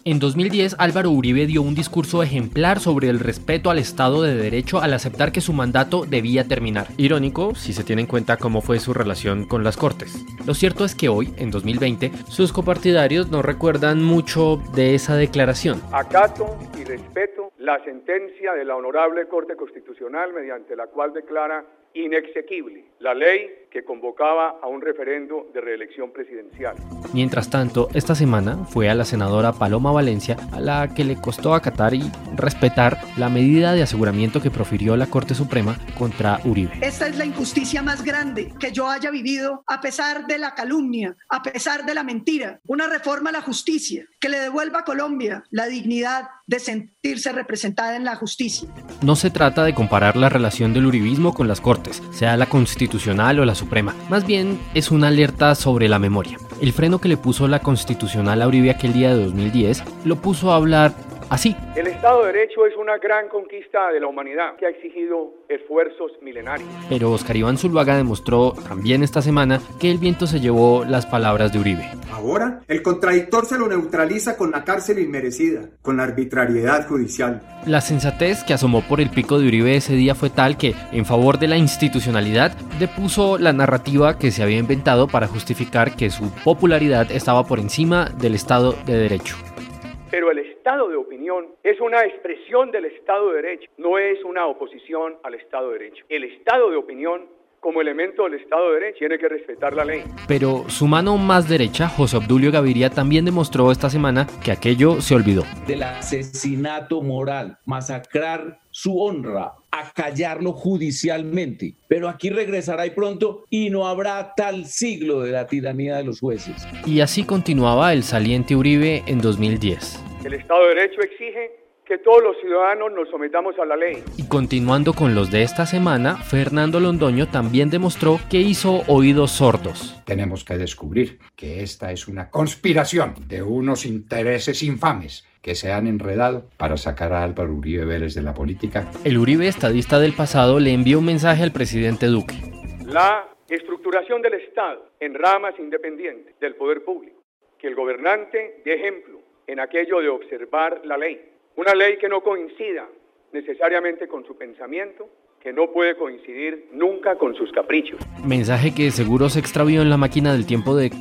En 2010, Álvaro Uribe dio un discurso ejemplar sobre el respeto al Estado de Derecho al aceptar que su mandato debía terminar. Irónico si se tiene en cuenta cómo fue su relación con las Cortes. Lo cierto es que hoy, en 2020, sus copartidarios no recuerdan mucho de esa declaración. Acato y respeto la sentencia de la Honorable Corte Constitucional mediante la cual declara inexequible la ley que convocaba a un referendo de reelección presidencial. Mientras tanto, esta semana fue a la senadora Paloma Valencia a la que le costó acatar y respetar la medida de aseguramiento que profirió la Corte Suprema contra Uribe. Esta es la injusticia más grande que yo haya vivido a pesar de la calumnia, a pesar de la mentira. Una reforma a la justicia que le devuelva a Colombia la dignidad de sentirse representada en la justicia. No se trata de comparar la relación del uribismo con las Cortes, sea la Constitucional o la Suprema. Más bien es una alerta sobre la memoria. El freno que le puso la Constitucional a Uribe aquel día de 2010 lo puso a hablar así. El Estado de Derecho es una gran conquista de la humanidad que ha exigido esfuerzos milenarios. Pero Óscar Iván Zuluaga demostró también esta semana que el viento se llevó las palabras de Uribe. Ahora, el contradictor se lo neutraliza con la cárcel inmerecida, con la arbitrariedad judicial. La sensatez que asomó por el pico de Uribe ese día fue tal que, en favor de la institucionalidad, depuso la narrativa que se había inventado para justificar que su popularidad estaba por encima del Estado de Derecho. Pero el Estado de opinión es una expresión del Estado de Derecho, no es una oposición al Estado de Derecho. El Estado de opinión, como elemento del Estado de Derecho, tiene que respetar la ley. Pero su mano más derecha, José Obdulio Gaviria, también demostró esta semana que aquello se olvidó. Del asesinato moral, masacrar su honra, acallarlo judicialmente. Pero aquí regresará y pronto y no habrá tal siglo de la tiranía de los jueces. Y así continuaba el saliente Uribe en 2010. El Estado de Derecho exige que todos los ciudadanos nos sometamos a la ley. Y continuando con los de esta semana, Fernando Londoño también demostró que hizo oídos sordos. Tenemos que descubrir que esta es una conspiración de unos intereses infames que se han enredado para sacar a Álvaro Uribe Vélez de la política. El Uribe estadista del pasado le envió un mensaje al presidente Duque. La estructuración del Estado en ramas independientes del poder público. Que el gobernante dé ejemplo en aquello de observar la ley. Una ley que no coincida necesariamente con su pensamiento, que no puede coincidir nunca con sus caprichos. Mensaje que seguro se extravió en la máquina del tiempo de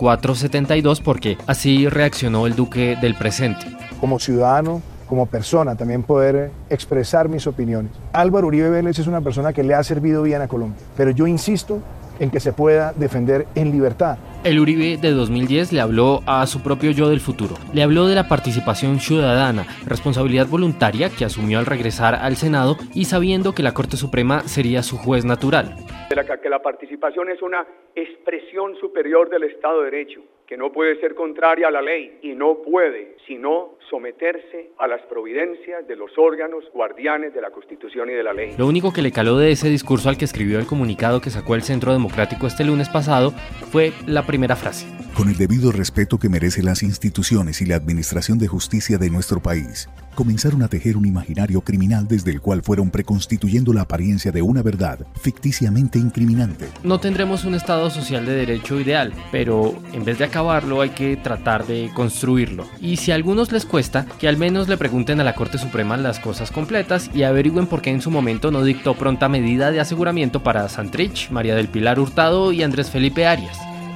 472 porque así reaccionó el Duque del presente. Como ciudadano, como persona, también poder expresar mis opiniones. Álvaro Uribe Vélez es una persona que le ha servido bien a Colombia, pero yo insisto en que se pueda defender en libertad. El Uribe de 2010 le habló a su propio yo del futuro. Le habló de la participación ciudadana, responsabilidad voluntaria que asumió al regresar al Senado y sabiendo que la Corte Suprema sería su juez natural. Que la participación es una expresión superior del Estado de Derecho, que no puede ser contraria a la ley y no puede, sino someterse a las providencias de los órganos guardianes de la Constitución y de la ley. Lo único que le caló de ese discurso al que escribió el comunicado que sacó el Centro Democrático este lunes pasado fue la primera frase. Con el debido respeto que merecen las instituciones y la administración de justicia de nuestro país, comenzaron a tejer un imaginario criminal desde el cual fueron preconstituyendo la apariencia de una verdad ficticiamente incriminante. No tendremos un Estado social de derecho ideal, pero en vez de acabarlo hay que tratar de construirlo. Y si a algunos les cuesta, que al menos le pregunten a la Corte Suprema las cosas completas y averigüen por qué en su momento no dictó pronta medida de aseguramiento para Santrich, María del Pilar Hurtado y Andrés Felipe Arias.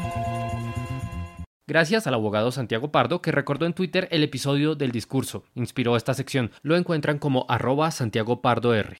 Gracias al abogado Santiago Pardo, que recordó en Twitter el episodio del discurso. Inspiró esta sección. Lo encuentran como @SantiagoPardoR.